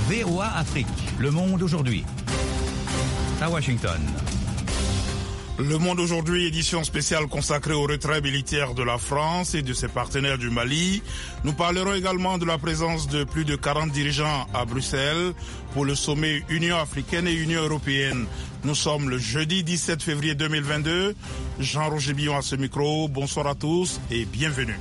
VOA Afrique, le monde aujourd'hui. À Washington. Le Monde aujourd'hui, édition spéciale consacrée au retrait militaire de la France et de ses partenaires du Mali. Nous parlerons également de la présence de plus de 40 dirigeants à Bruxelles pour le sommet Union africaine et Union européenne. Nous sommes le jeudi 17 février 2022. Jean-Roger Billon à ce micro. Bonsoir à tous et bienvenue.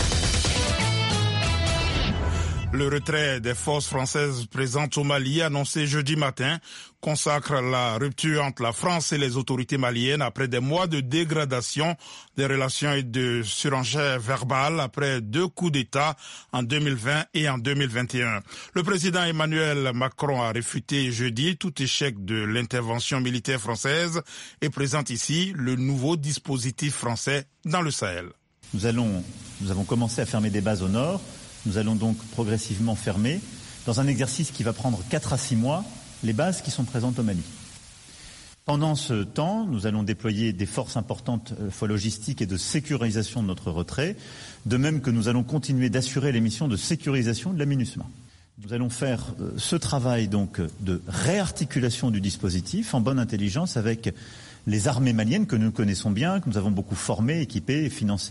Le retrait des forces françaises présentes au Mali, annoncé jeudi matin, consacre la rupture entre la France et les autorités maliennes après des mois de dégradation des relations et de surenchère verbale après 2 coups d'État en 2020 et en 2021. Le président Emmanuel Macron a réfuté jeudi tout échec de l'intervention militaire française et présente ici le nouveau dispositif français dans le Sahel. Nous avons commencé à fermer des bases au nord. Nous allons donc progressivement fermer, dans un exercice qui va prendre 4 à 6 mois, les bases qui sont présentes au Mali. Pendant ce temps, nous allons déployer des forces importantes fois logistiques et de sécurisation de notre retrait, de même que nous allons continuer d'assurer les missions de sécurisation de la MINUSMA. Nous allons faire ce travail donc de réarticulation du dispositif en bonne intelligence avec les armées maliennes que nous connaissons bien, que nous avons beaucoup formées, équipées et financées.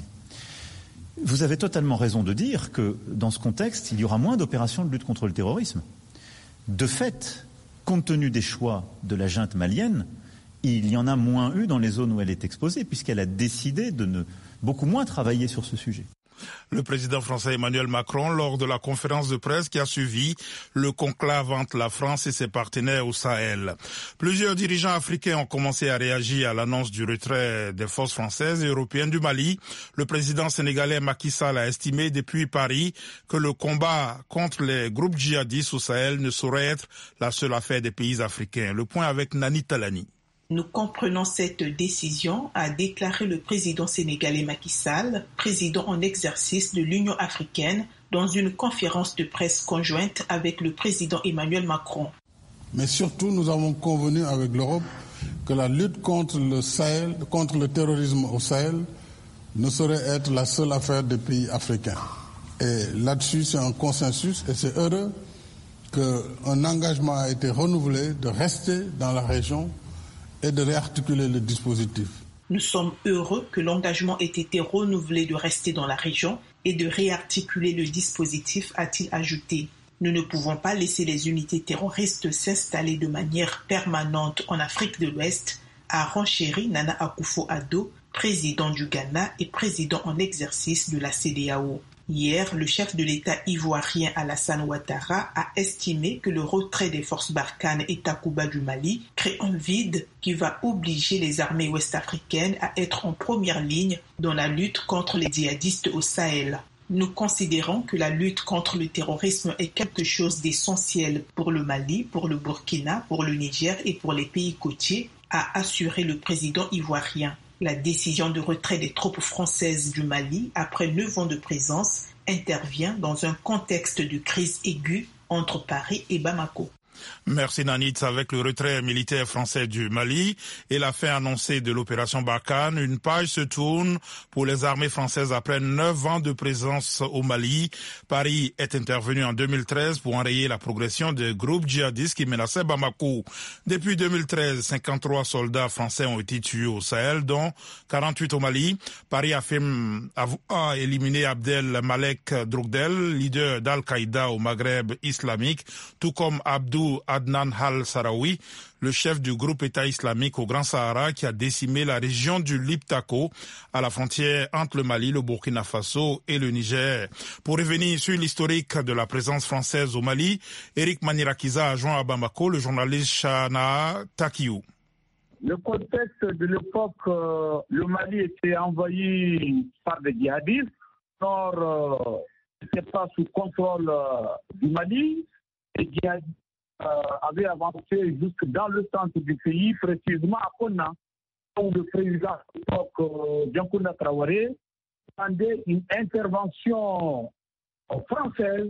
Vous avez totalement raison de dire que, dans ce contexte, il y aura moins d'opérations de lutte contre le terrorisme. De fait, compte tenu des choix de la junte malienne, il y en a moins eu dans les zones où elle est exposée, puisqu'elle a décidé de ne beaucoup moins travailler sur ce sujet. Le président français Emmanuel Macron, lors de la conférence de presse qui a suivi le conclave entre la France et ses partenaires au Sahel. Plusieurs dirigeants africains ont commencé à réagir à l'annonce du retrait des forces françaises et européennes du Mali. Le président sénégalais Macky Sall a estimé depuis Paris que le combat contre les groupes djihadistes au Sahel ne saurait être la seule affaire des pays africains. Le point avec Nani Talani. Nous comprenons cette décision, a déclaré le président sénégalais Macky Sall, président en exercice de l'Union africaine, dans une conférence de presse conjointe avec le président Emmanuel Macron. Mais surtout, nous avons convenu avec l'Europe que la lutte contre le Sahel, contre le terrorisme au Sahel, ne saurait être la seule affaire des pays africains. Et là-dessus, c'est un consensus et c'est heureux qu'un engagement a été renouvelé de rester dans la région et de réarticuler le dispositif. Nous sommes heureux que l'engagement ait été renouvelé de rester dans la région et de réarticuler le dispositif, a-t-il ajouté. Nous ne pouvons pas laisser les unités terroristes s'installer de manière permanente en Afrique de l'Ouest, a renchéri Nana Akufo-Addo, président du Ghana et président en exercice de la CEDEAO. Hier, le chef de l'État ivoirien Alassane Ouattara a estimé que le retrait des forces Barkhane et Takuba du Mali crée un vide qui va obliger les armées ouest-africaines à être en première ligne dans la lutte contre les djihadistes au Sahel. Nous considérons que la lutte contre le terrorisme est quelque chose d'essentiel pour le Mali, pour le Burkina, pour le Niger et pour les pays côtiers, a assuré le président ivoirien. La décision de retrait des troupes françaises du Mali, après 9 ans de présence, intervient dans un contexte de crise aiguë entre Paris et Bamako. Merci Nanit. Avec le retrait militaire français du Mali et la fin annoncée de l'opération Barkhane, une page se tourne pour les armées françaises après 9 ans de présence au Mali. Paris est intervenu en 2013 pour enrayer la progression des groupes djihadistes qui menaçaient Bamako. Depuis 2013, 53 soldats français ont été tués au Sahel, dont 48 au Mali. Paris affirme avoir éliminé Abdel Malek Droukdel, leader d'Al-Qaïda au Maghreb islamique, tout comme Abdou Adnan al-Sarawi, le chef du groupe État islamique au Grand Sahara qui a décimé la région du Liptako à la frontière entre le Mali, le Burkina Faso et le Niger. Pour revenir sur l'historique de la présence française au Mali, Eric Manirakiza a joint à Bamako le journaliste Chana Takiou. Le contexte de l'époque, le Mali était envahi par des djihadistes. Or, c'était pas sous contrôle du Mali. Les djihadistes avaient avancé jusque dans le centre du pays, précisément à Konna, où le président de l'époque, Diankounda Traoré, demandait une intervention française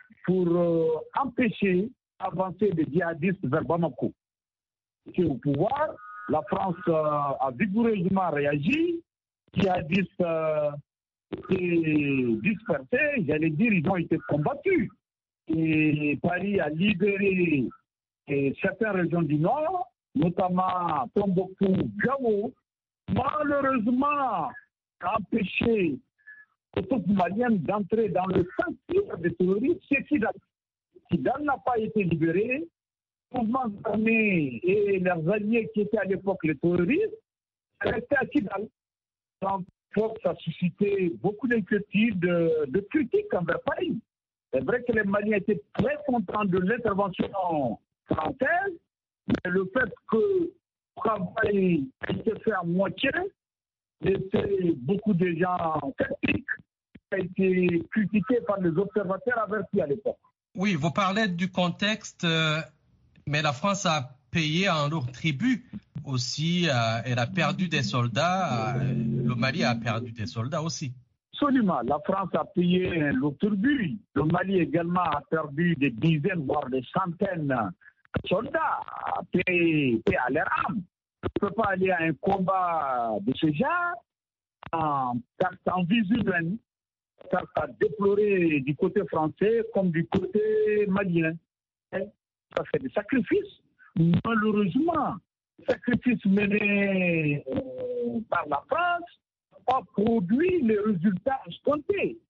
pour empêcher d'avancer des djihadistes vers Bamako. Et au pouvoir, la France a vigoureusement réagi. Les djihadistes étaient dispersés, j'allais dire, ils ont été combattus. et Paris a libéré certaines régions du Nord, notamment Tombouctou, Gao, malheureusement a empêché les troupes maliennes d'entrer dans le centre des terroristes. C'est Kidal. Kidal n'a pas été libéré. Les mouvements armés et leurs alliés qui étaient à l'époque les terroristes restaient à Kidal. Donc, ça a suscité beaucoup d'inquiétudes, de critiques envers Paris. C'est vrai que les Maliens étaient très contents de l'intervention française, mais le fait que le travail a été fait à moitié, laissait beaucoup de gens sceptiques, a été critiqué par les observateurs avertis à l'époque. Oui, vous parlez du contexte, mais la France a payé un lourd tribut aussi. Elle a perdu des soldats. Le Mali a perdu des soldats aussi. Absolument. La France a payé un lourd tribut. Le Mali également a perdu des dizaines, voire des centaines de soldats. Payé à leur âme. On ne peut pas aller à un combat de ce genre en vue humaine. Ça a déploré du côté français comme du côté malien. Ça fait des sacrifices. Malheureusement, les sacrifices menés par la France n'ont pas produit les résultats escomptés.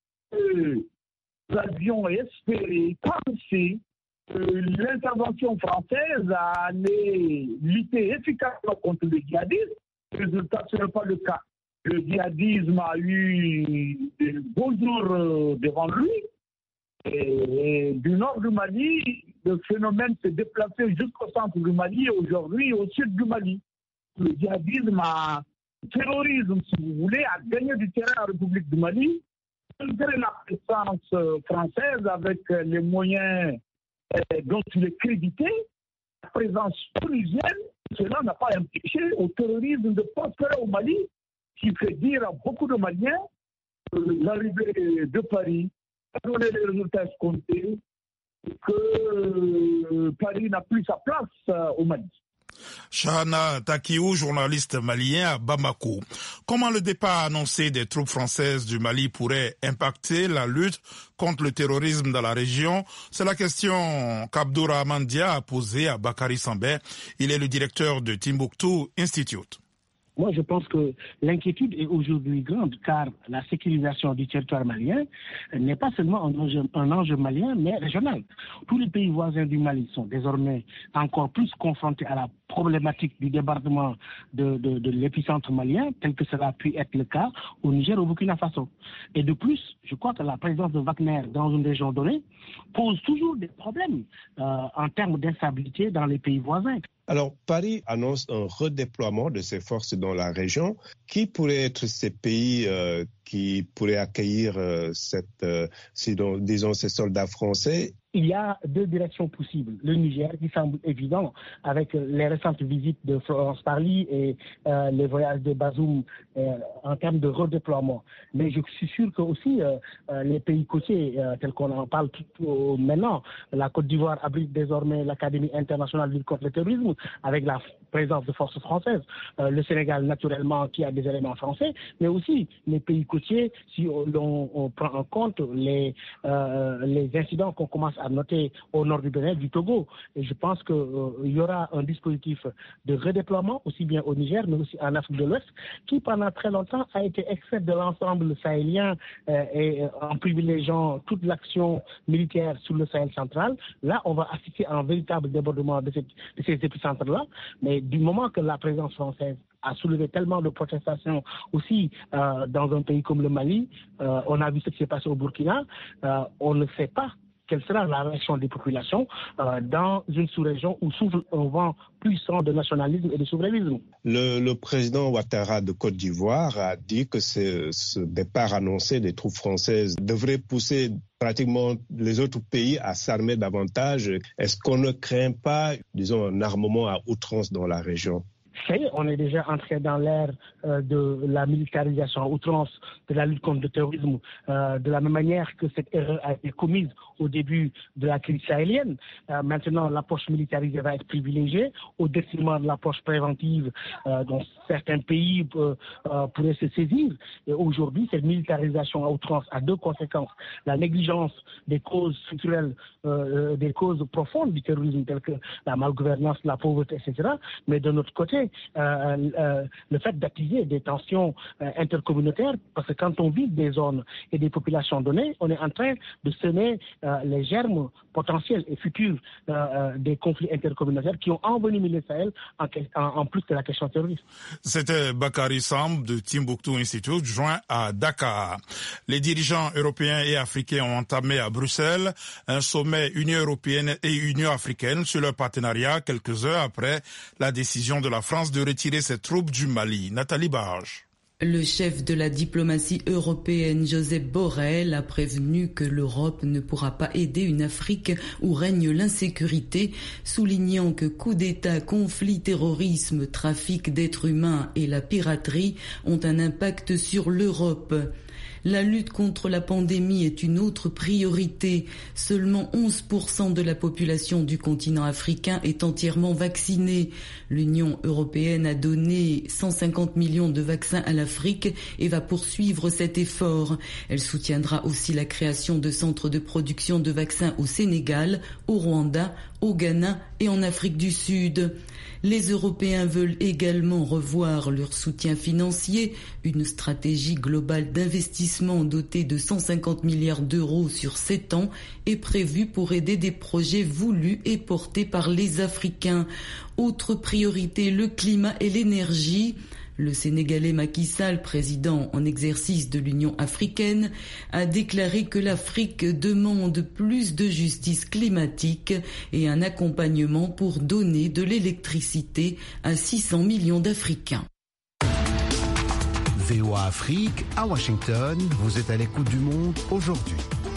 Nous avions espéré, pensé que l'intervention française allait lutter efficacement contre le djihadisme. Résultat, ce n'est pas le cas. Le djihadisme a eu de beaux jours devant lui. Et du nord du Mali, le phénomène s'est déplacé jusqu'au centre du Mali et aujourd'hui au sud du Mali. Le djihadisme, le terrorisme, si vous voulez, a gagné du terrain en République du Mali. Malgré la présence française avec les moyens dont il est crédité, la présence tunisienne, cela n'a pas empêché au terrorisme de prospérer au Mali, qui fait dire à beaucoup de Maliens que l'arrivée de Paris a donné les résultats escomptés, que Paris n'a plus sa place au Mali. Chahana Takiou, journaliste malien à Bamako. Comment le départ annoncé des troupes françaises du Mali pourrait impacter la lutte contre le terrorisme dans la région? C'est la question qu'Abdourahmane Dia a posée à Bakary Sambé. Il est le directeur de Timbuktu Institute. Moi, je pense que l'inquiétude est aujourd'hui grande car la sécurisation du territoire malien n'est pas seulement un enjeu malien, mais régional. Tous les pays voisins du Mali sont désormais encore plus confrontés à la problématique du débordement de l'épicentre malien, tel que cela a pu être le cas au Niger, au Burkina Faso. Et de plus, je crois que la présence de Wagner dans une région donnée pose toujours des problèmes en termes d'instabilité dans les pays voisins. Alors, Paris annonce un redéploiement de ses forces dans la région. Qui pourraient être ces pays qui pourraient accueillir ces soldats français? Il y a deux directions possibles. Le Niger, qui semble évident, avec les récentes visites de Florence Parly et les voyages de Bazoum en termes de redéploiement. Mais je suis sûr que aussi les pays côtiers, tels qu'on en parle maintenant, la Côte d'Ivoire abrite désormais l'Académie internationale de lutte contre le terrorisme, avec la présence de forces françaises. Le Sénégal, naturellement, qui a des éléments français, mais aussi les pays côtiers, si on prend en compte les incidents qu'on commence à noter au nord du Bénin, du Togo. Et je pense qu'il y aura un dispositif de redéploiement, aussi bien au Niger, mais aussi en Afrique de l'Ouest, qui pendant très longtemps a été extrait de l'ensemble sahélien et en privilégiant toute l'action militaire sur le Sahel central. Là, on va assister à un véritable débordement de ces épicentres-là. Mais du moment que la présence française a soulevé tellement de protestations aussi dans un pays comme le Mali, on a vu ce qui s'est passé au Burkina, on ne sait pas quelle sera la réaction des populations dans une sous-région où souffle un vent puissant de nationalisme et de souverainisme. Le président Ouattara de Côte d'Ivoire a dit que ce départ annoncé des troupes françaises devrait pousser pratiquement les autres pays à s'armer davantage. Est-ce qu'on ne craint pas, disons, un armement à outrance dans la région? Ça y est, on est déjà entré dans l'ère de la militarisation à outrance de la lutte contre le terrorisme, de la même manière que cette erreur a été commise au début de la crise sahélienne. Maintenant, l'approche militarisée va être privilégiée au détriment de l'approche préventive dont certains pays pourraient se saisir. Et aujourd'hui, cette militarisation à outrance a deux conséquences. La négligence des causes structurelles, des causes profondes du terrorisme, telles que la malgouvernance, la pauvreté, etc. Mais de notre côté, le fait d'attiser des tensions intercommunautaires, parce que quand on vise des zones et des populations données, on est en train de semer les germes potentiels et futurs des conflits intercommunautaires qui ont envenimé le Sahel en plus de la question terroriste. C'était Bakary Samb de Timbuktu Institute, joint à Dakar. Les dirigeants européens et africains ont entamé à Bruxelles un sommet Union européenne et Union africaine sur leur partenariat quelques heures après la décision de la France de retirer ses troupes du Mali. Nathalie Barge. Le chef de la diplomatie européenne, Joseph Borrell, a prévenu que l'Europe ne pourra pas aider une Afrique où règne l'insécurité, soulignant que coups d'État, conflits, terrorisme, trafic d'êtres humains et la piraterie ont un impact sur l'Europe. La lutte contre la pandémie est une autre priorité. Seulement 11% de la population du continent africain est entièrement vaccinée. L'Union européenne a donné 150 millions de vaccins à l'Afrique et va poursuivre cet effort. Elle soutiendra aussi la création de centres de production de vaccins au Sénégal, au Rwanda, au Ghana et en Afrique du Sud. Les Européens veulent également revoir leur soutien financier. Une stratégie globale d'investissement dotée de 150 milliards d'euros sur 7 ans est prévue pour aider des projets voulus et portés par les Africains. Autre priorité, le climat et l'énergie. Le Sénégalais Macky Sall, président en exercice de l'Union africaine, a déclaré que l'Afrique demande plus de justice climatique et un accompagnement pour donner de l'électricité à 600 millions d'Africains. VOA Afrique, à Washington, vous êtes à l'écoute du monde aujourd'hui.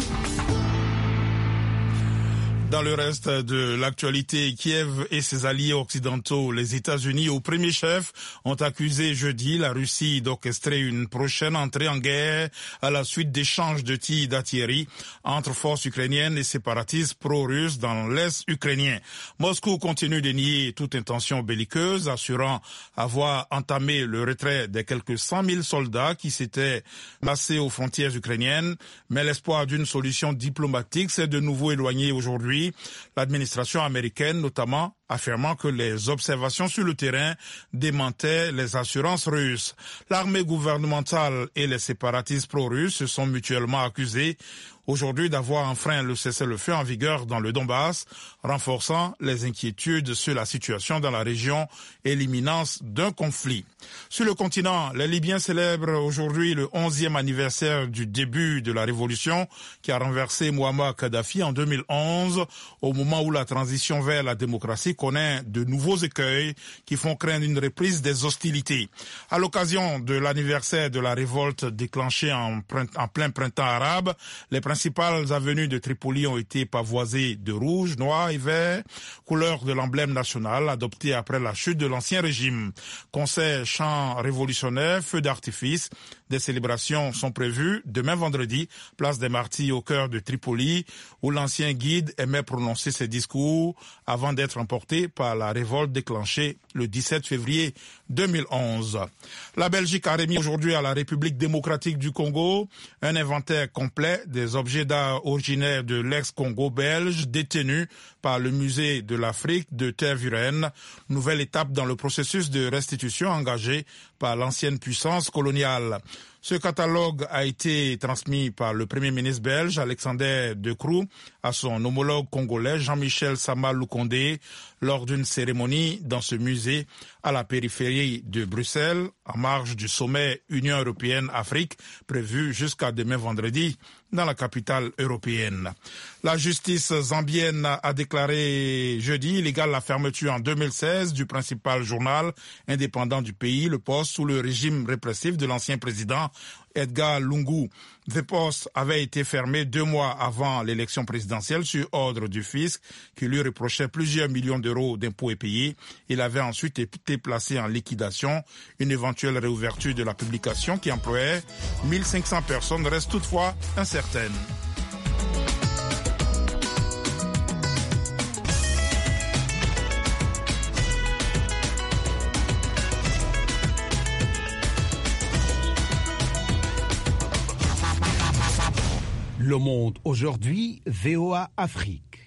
Dans le reste de l'actualité, Kiev et ses alliés occidentaux, les États-Unis au premier chef, ont accusé jeudi la Russie d'orchestrer une prochaine entrée en guerre à la suite d'échanges de tirs d'artillerie entre forces ukrainiennes et séparatistes pro-russes dans l'est ukrainien. Moscou continue de nier toute intention belliqueuse, assurant avoir entamé le retrait des quelques 100 000 soldats qui s'étaient massés aux frontières ukrainiennes, mais l'espoir d'une solution diplomatique s'est de nouveau éloigné aujourd'hui. L'administration américaine, notamment, affirmant que les observations sur le terrain démentaient les assurances russes. L'armée gouvernementale et les séparatistes pro-russes se sont mutuellement accusés aujourd'hui d'avoir enfreint le cessez-le-feu en vigueur dans le Donbass, renforçant les inquiétudes sur la situation dans la région et l'imminence d'un conflit. Sur le continent, les Libyens célèbrent aujourd'hui le 11e anniversaire du début de la révolution qui a renversé Mouammar Kadhafi en 2011, au moment où la transition vers la démocratie connaît de nouveaux écueils qui font craindre une reprise des hostilités. À l'occasion de l'anniversaire de la révolte déclenchée en plein printemps arabe, les principales avenues de Tripoli ont été pavoisées de rouge, noir et vert, couleur de l'emblème national adopté après la chute de l'ancien régime. Concerts, chants révolutionnaires, feux d'artifice, des célébrations sont prévues demain vendredi, place des Martyrs au cœur de Tripoli, où l'ancien guide aimait prononcer ses discours avant d'être emporté par la révolte déclenchée le 17 février 2011. La Belgique a remis aujourd'hui à la République démocratique du Congo un inventaire complet des objets d'art originaires de l'ex-Congo belge détenus par le musée de l'Afrique de Tervuren, nouvelle étape dans le processus de restitution engagé par l'ancienne puissance coloniale. Ce catalogue a été transmis par le Premier ministre belge Alexander De Croo à son homologue congolais Jean-Michel Sama Lukonde lors d'une cérémonie dans ce musée à la périphérie de Bruxelles, en marge du sommet Union européenne-Afrique prévu jusqu'à demain vendredi dans la capitale européenne. La justice zambienne a déclaré jeudi illégale la fermeture en 2016 du principal journal indépendant du pays, Le Poste, sous le régime répressif de l'ancien président Edgar Lungu. The Post avait été fermé 2 mois avant l'élection présidentielle sur ordre du fisc qui lui reprochait plusieurs millions d'euros d'impôts impayés. Il avait ensuite été placé en liquidation. Une éventuelle réouverture de la publication qui employait 1500 personnes reste toutefois incertaine. Le Monde aujourd'hui, VOA Afrique.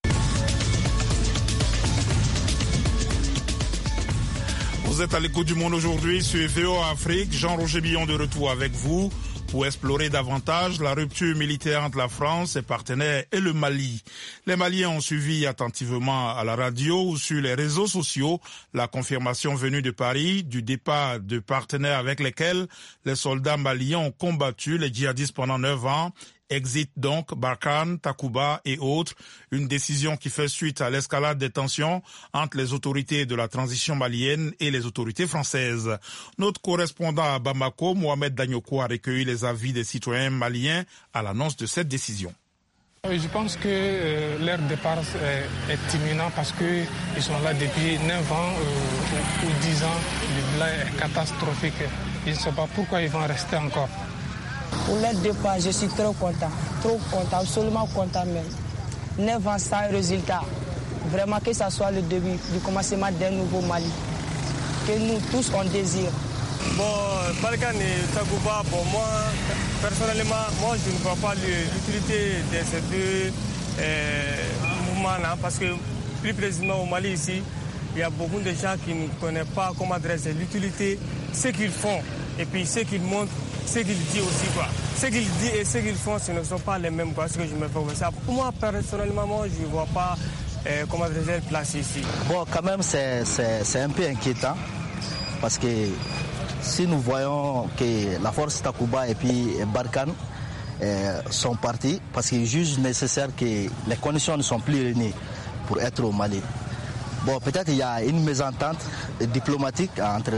Vous êtes à l'écoute du Monde aujourd'hui sur VOA Afrique. Jean-Roger Billon de retour avec vous pour explorer davantage la rupture militaire entre la France, ses partenaires et le Mali. Les Maliens ont suivi attentivement à la radio ou sur les réseaux sociaux la confirmation venue de Paris du départ de partenaires avec lesquels les soldats maliens ont combattu les djihadistes pendant 9 ans. Exit donc Barkhane, Takuba et autres, une décision qui fait suite à l'escalade des tensions entre les autorités de la transition malienne et les autorités françaises. Notre correspondant à Bamako, Mohamed Danyoko, a recueilli les avis des citoyens maliens à l'annonce de cette décision. Je pense que leur départ est imminent parce qu'ils sont là depuis 9 ans ou 10 ans. Le bilan est catastrophique. Je ne sais pas pourquoi ils vont rester encore. Pour leur départ, je suis trop content, absolument content même. 9 ans sans résultat. Vraiment que ça soit le début du commencement d'un nouveau Mali. Que nous tous on désire. Bon, Barkhane et Takuba, pour moi, personnellement, je ne vois pas l'utilité de ces deux mouvements-là. Parce que plus précisément au Mali ici, il y a beaucoup de gens qui ne connaissent pas comment adresser l'utilité, ce qu'ils font et puis ce qu'ils montrent. Ce qu'il dit aussi, quoi. Ce qu'il dit et ce qu'ils font, ce ne sont pas les mêmes, quoi. Ce que je me fais ça. Pour moi, personnellement, je ne vois pas comment adresser place ici. Bon, quand même, c'est un peu inquiétant. Parce que si nous voyons que la force Takuba et puis Barkhane sont partis, parce qu'ils jugent nécessaire que les conditions ne sont plus réunies pour être au Mali. Bon, peut-être il y a une mésentente diplomatique entre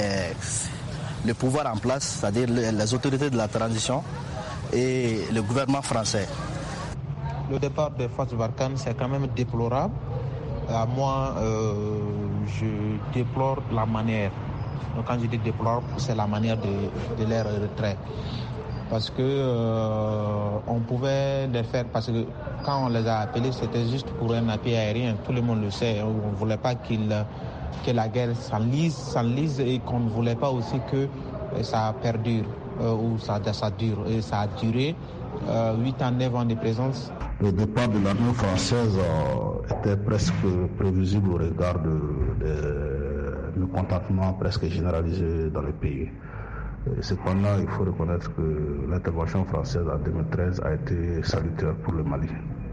le pouvoir en place, c'est-à-dire les autorités de la transition et le gouvernement français. Le départ des forces Barkhane, c'est quand même déplorable. Moi, je déplore la manière. Donc, quand je dis déplore, c'est la manière de leur retrait. Parce que on pouvait les faire, parce que quand on les a appelés, c'était juste pour un appui aérien. Tout le monde le sait. On ne voulait pas que la guerre s'enlise et qu'on ne voulait pas aussi que ça perdure ou ça dure. Et ça a duré 8 ans, 9 ans de présence. Le départ de l'armée française était presque prévisible au regard du mécontentement presque généralisé dans le pays. Cependant, il faut reconnaître que l'intervention française en 2013 a été salutaire pour le Mali.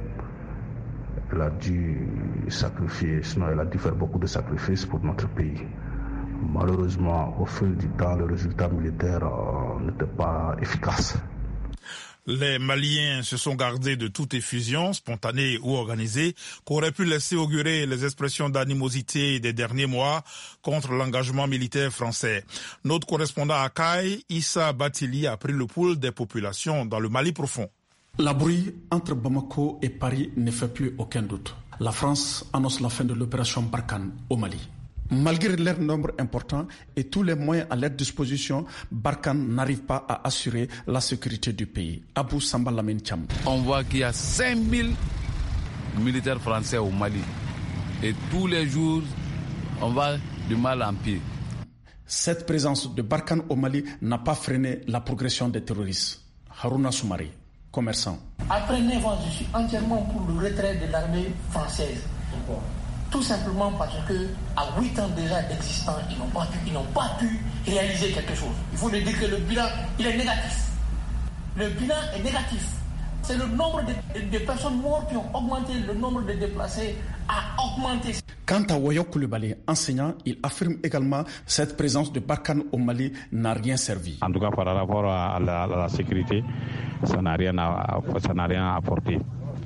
Elle a dû sacrifier, sinon elle a dû faire beaucoup de sacrifices pour notre pays. Malheureusement, au fil du temps, le résultat militaire n'était pas efficace. Les Maliens se sont gardés de toute effusion, spontanée ou organisée, qu'aurait pu laisser augurer les expressions d'animosité des derniers mois contre l'engagement militaire français. Notre correspondant à Kaï, Issa Batili, a pris le pouls des populations dans le Mali profond. La bruit entre Bamako et Paris ne fait plus aucun doute. La France annonce la fin de l'opération Barkhane au Mali. Malgré leur nombre important et tous les moyens à leur disposition, Barkhane n'arrive pas à assurer la sécurité du pays. Abou Samba Lamine Thiam. On voit qu'il y a 5000 militaires français au Mali. Et tous les jours, on va du mal en pire. Cette présence de Barkhane au Mali n'a pas freiné la progression des terroristes. Harouna Soumari, commerçant. Après 9 ans, je suis entièrement pour le retrait de l'armée française. Tout simplement parce que à 8 ans déjà d'existence, ils n'ont pas pu réaliser quelque chose. Il faut le dire que le bilan, il est négatif. Le bilan est négatif. C'est le nombre de personnes mortes qui ont augmenté, le nombre de déplacés a augmenté. Quant à Wayo Koulibaly, enseignant, il affirme également que cette présence de Barkhane au Mali n'a rien servi. En tout cas, par rapport à la sécurité, ça n'a rien apporté.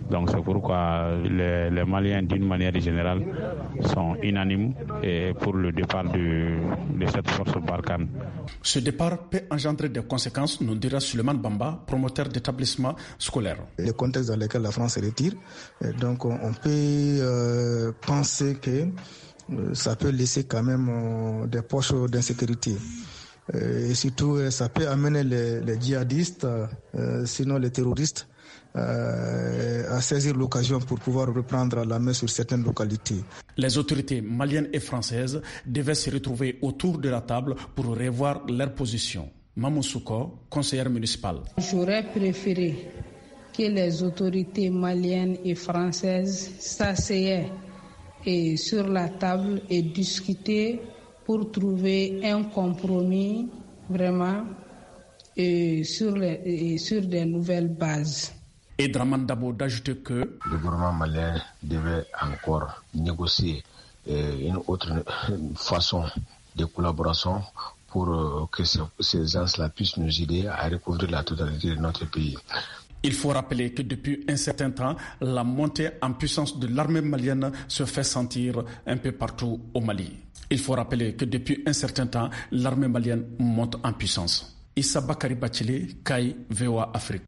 Donc c'est pourquoi les Maliens, d'une manière générale, sont unanimes pour le départ de cette force Barkhane. Ce départ peut engendrer des conséquences, nous dira Suleiman Bamba, promoteur d'établissements scolaires. Le contexte dans lequel la France se retire, donc on peut penser que ça peut laisser quand même des poches d'insécurité. Et surtout, ça peut amener les djihadistes, sinon les terroristes, à saisir l'occasion pour pouvoir reprendre la main sur certaines localités. Les autorités maliennes et françaises devaient se retrouver autour de la table pour revoir leur position. Mamou Souko, conseillère municipale. J'aurais préféré que les autorités maliennes et françaises s'asseyaient sur la table et discutaient pour trouver un compromis vraiment sur des nouvelles bases. Et Draman Dabo d'ajouter que le gouvernement malien devait encore négocier une autre façon de collaboration pour que ces gens-là puissent nous aider à recouvrir la totalité de notre pays. Il faut rappeler que depuis un certain temps, la montée en puissance de l'armée malienne se fait sentir un peu partout au Mali. Il faut rappeler que depuis un certain temps, l'armée malienne monte en puissance. Issa Bakari Bachili, Kai, VOA Afrique.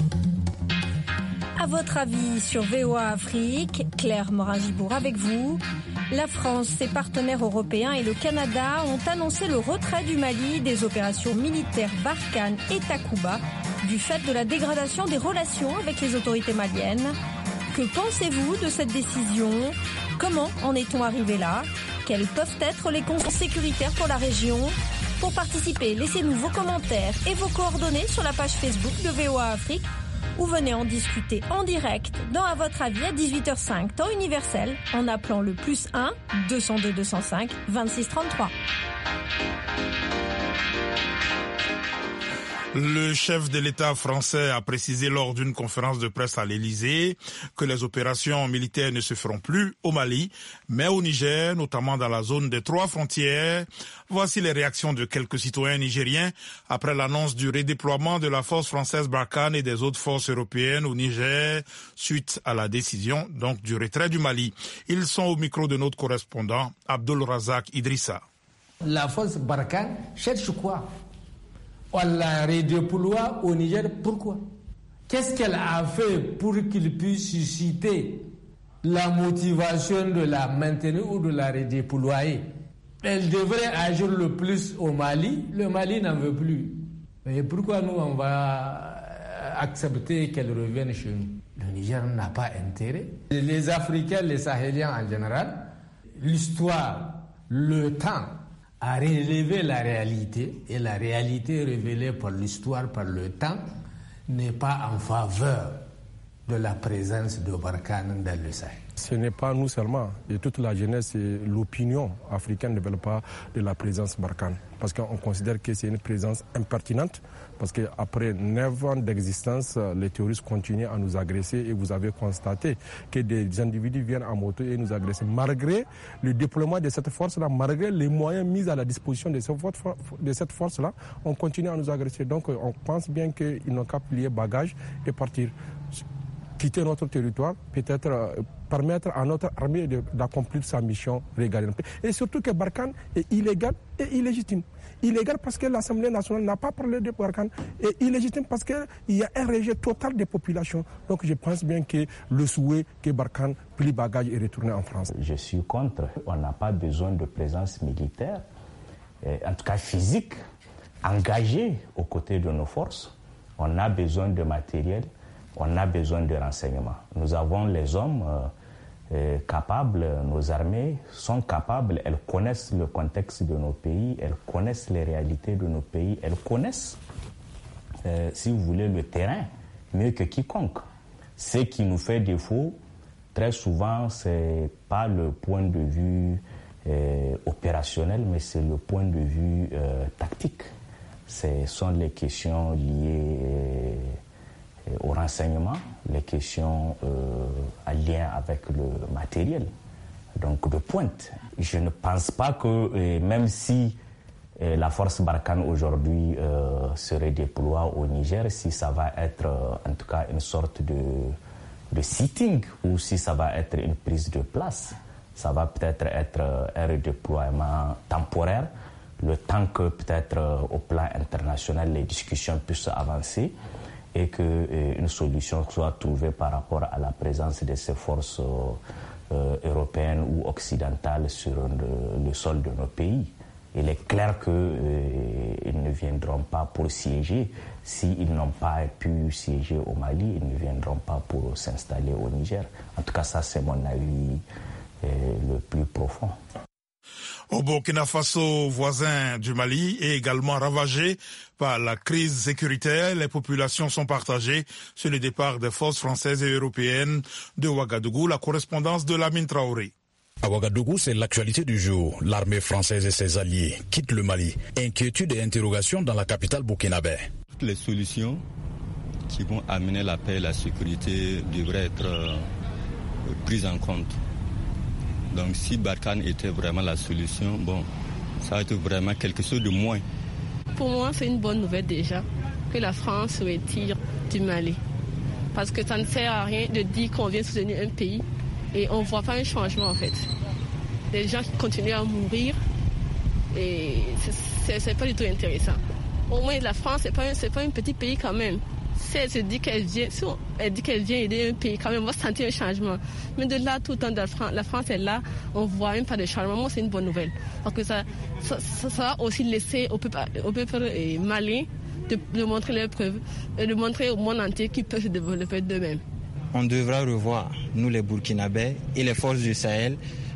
À votre avis sur VOA Afrique, Claire Morin-Gibour avec vous. La France, ses partenaires européens et le Canada ont annoncé le retrait du Mali des opérations militaires Barkhane et Takuba du fait de la dégradation des relations avec les autorités maliennes. Que pensez-vous de cette décision ? Comment en est-on arrivé là ? Quelles peuvent être les conséquences sécuritaires pour la région ? Pour participer, laissez-nous vos commentaires et vos coordonnées sur la page Facebook de VOA Afrique ou venez en discuter en direct dans À votre avis à 18h05 temps universel en appelant le +1 202 205 26 33. Le chef de l'État français a précisé lors d'une conférence de presse à l'Élysée que les opérations militaires ne se feront plus au Mali, mais au Niger, notamment dans la zone des 3 frontières. Voici les réactions de quelques citoyens nigériens après l'annonce du redéploiement de la force française Barkhane et des autres forces européennes au Niger suite à la décision donc du retrait du Mali. Ils sont au micro de notre correspondant Abdul Razak Idrissa. La force Barkhane cherche quoi ? On la redéploie au Niger, pourquoi ? Qu'est-ce qu'elle a fait pour qu'il puisse susciter la motivation de la maintenir ou de la redéployer ? Elle devrait agir le plus au Mali, le Mali n'en veut plus. Mais pourquoi nous on va accepter qu'elle revienne chez nous ? Le Niger n'a pas intérêt. Les Africains, les Sahéliens en général, l'histoire, le temps, à relever la réalité, et la réalité révélée par l'histoire, par le temps, n'est pas en faveur de la présence de Barkhane dans le Sahel. Ce n'est pas nous seulement, et toute la jeunesse et l'opinion africaine ne veulent pas de la présence Barkhane, parce qu'on considère que c'est une présence impertinente, parce qu'après 9 ans d'existence, les terroristes continuent à nous agresser et vous avez constaté que des individus viennent en moto et nous agressent. Malgré le déploiement de cette force-là, malgré les moyens mis à la disposition de cette force-là, on continue à nous agresser. Donc on pense bien qu'ils n'ont qu'à plier bagages et partir. Quitter notre territoire, peut-être permettre à notre armée d'accomplir sa mission régalienne. Et surtout que Barkhane est illégal et illégitime. Illégal parce que l'Assemblée nationale n'a pas parlé de Barkhane et illégitime parce qu'il y a un rejet total des populations. Donc je pense bien que le souhait que Barkhane plie bagage et retourne en France. Je suis contre. On n'a pas besoin de présence militaire, en tout cas physique, engagée aux côtés de nos forces. On a besoin de matériel. On a besoin de renseignements. Nous avons les hommes capables, nos armées sont capables, elles connaissent le contexte de nos pays, elles connaissent les réalités de nos pays, elles connaissent, si vous voulez, le terrain mieux que quiconque. Ce qui nous fait défaut, très souvent, c'est pas le point de vue opérationnel, mais c'est le point de vue tactique. Ce sont les questions liées au renseignement, les questions en lien avec le matériel, donc de pointe. Je ne pense pas que, même si la force Barkhane aujourd'hui se redéploie au Niger, si ça va être en tout cas une sorte de de sitting ou si ça va être une prise de place. Ça va peut-être être un redéploiement temporaire, le temps que peut-être au plan international les discussions puissent avancer et qu'une solution soit trouvée par rapport à la présence de ces forces européennes ou occidentales sur le sol de nos pays. Il est clair qu'ils ne viendront pas pour siéger. S'ils n'ont pas pu siéger au Mali, ils ne viendront pas pour s'installer au Niger. En tout cas, ça c'est mon avis le plus profond. Au Burkina Faso, voisin du Mali, est également ravagé par la crise sécuritaire. Les populations sont partagées sur le départ des forces françaises et européennes de Ouagadougou. La correspondance de Lamine Traoré. À Ouagadougou, c'est l'actualité du jour. L'armée française et ses alliés quittent le Mali. Inquiétude et interrogations dans la capitale burkinabé. Toutes les solutions qui vont amener la paix et la sécurité devraient être prises en compte. Donc si Barkhane était vraiment la solution, bon, ça va être vraiment quelque chose de moins. Pour moi, c'est une bonne nouvelle déjà que la France se retire du Mali. Parce que ça ne sert à rien de dire qu'on vient soutenir un pays et on ne voit pas un changement en fait. Les gens qui continuent à mourir et c'est pas du tout intéressant. Au moins la France, c'est pas un petit pays quand même. Si elle se dit qu'elle vient, si elle dit qu'elle vient aider un pays, quand même, on va sentir un changement. Mais de là, tout le temps, la France est là, on ne voit même pas de changement. Moi, c'est une bonne nouvelle. Parce que ça va aussi laisser au peuple malien de montrer leurs preuves, et de montrer au monde entier qu'ils peuvent se développer d'eux-mêmes. On devra revoir, nous les Burkinabés et les forces du Sahel,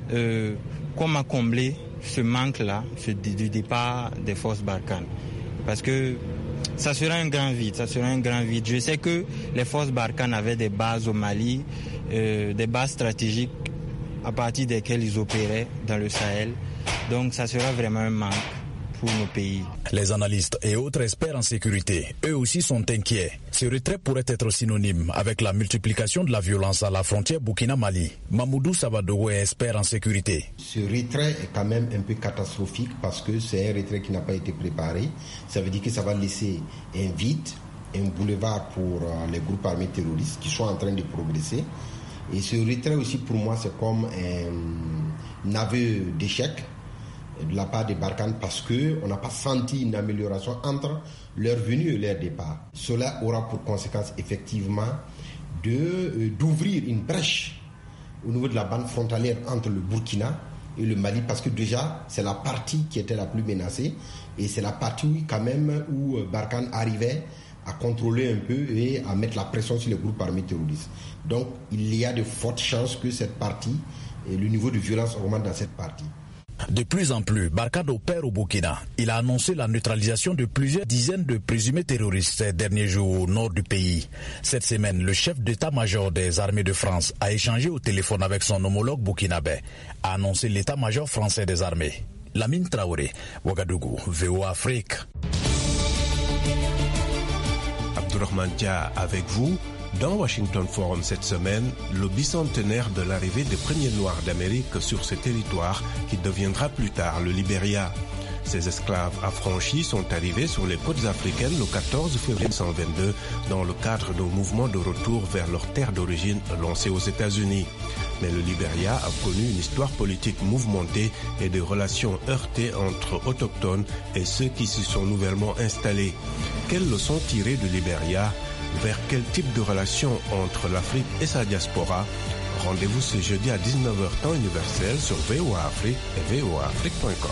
comment combler ce manque-là du départ des forces Barkhane. Parce que ça sera un grand vide, Je sais que les forces Barkhane avaient des bases au Mali, des bases stratégiques à partir desquelles ils opéraient dans le Sahel. Donc ça sera vraiment un manque pour nos pays. Les analystes et autres experts en sécurité, eux aussi sont inquiets. Ce retrait pourrait être synonyme avec la multiplication de la violence à la frontière Burkina-Mali. Mamoudou Savadogo est expert en sécurité. Ce retrait est quand même un peu catastrophique parce que c'est un retrait qui n'a pas été préparé. Ça veut dire que ça va laisser un vide, un boulevard pour les groupes armés terroristes qui sont en train de progresser. Et ce retrait aussi pour moi c'est comme un aveu d'échec de la part des Barkhane parce qu'on n'a pas senti une amélioration entre leur venue et leur départ. Cela aura pour conséquence effectivement d'ouvrir une brèche au niveau de la bande frontalière entre le Burkina et le Mali parce que déjà c'est la partie qui était la plus menacée et c'est la partie quand même où Barkhane arrivait à contrôler un peu et à mettre la pression sur les groupes armés terroristes. Donc il y a de fortes chances que cette partie et le niveau de violence augmente dans cette partie. De plus en plus, Barkhane opère au Burkina. Il a annoncé la neutralisation de plusieurs dizaines de présumés terroristes ces derniers jours au nord du pays. Cette semaine, le chef d'état-major des armées de France a échangé au téléphone avec son homologue burkinabé, a annoncé l'état-major français des armées. Lamine Traoré, Ouagadougou, VOA Afrique. Abdourahmane Dia avec vous. Dans Washington Forum cette semaine, le bicentenaire de l'arrivée des premiers Noirs d'Amérique sur ce territoire qui deviendra plus tard le Libéria. Ces esclaves affranchis sont arrivés sur les côtes africaines le 14 février 1922 dans le cadre d'un mouvement de retour vers leur terre d'origine lancé aux États-Unis. Mais le Libéria a connu une histoire politique mouvementée et des relations heurtées entre autochtones et ceux qui s'y sont nouvellement installés. Quelles leçons tirer du Libéria ? Vers quel type de relation entre l'Afrique et sa diaspora? Rendez-vous ce jeudi à 19h temps universel sur VOA Afrique et voaafrique.com.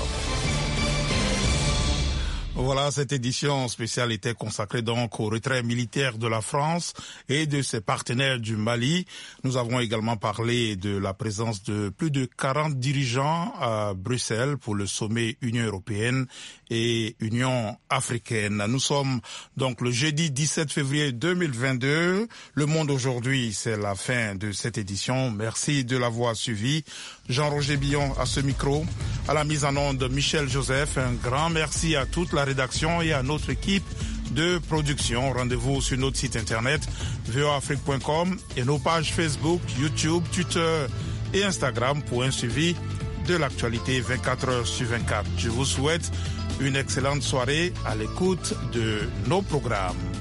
Voilà, cette édition spéciale était consacrée donc au retrait militaire de la France et de ses partenaires du Mali. Nous avons également parlé de la présence de plus de 40 dirigeants à Bruxelles pour le sommet Union européenne et Union africaine. Nous sommes donc le jeudi 17 février 2022. Le Monde aujourd'hui, c'est la fin de cette édition. Merci de l'avoir suivi. Jean-Roger Billon à ce micro. À la mise en onde, Michel Joseph. Un grand merci à toute la rédaction et à notre équipe de production. Rendez-vous sur notre site internet voaafrique.com et nos pages Facebook, YouTube, Twitter et Instagram pour un suivi de l'actualité 24 heures sur 24. Je vous souhaite une excellente soirée à l'écoute de nos programmes.